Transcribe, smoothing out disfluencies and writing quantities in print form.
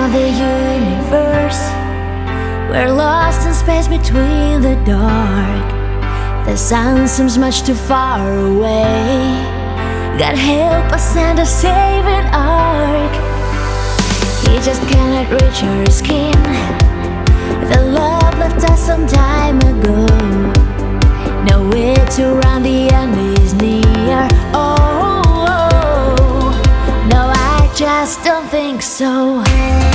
on the universe. We're lost in space between the dark. The sun seems much too far away. God help us, send a saving ark. He just cannot reach our skin. The love left us some time ago. Nowhere to run, the end is near. Oh, no, I just don't think so.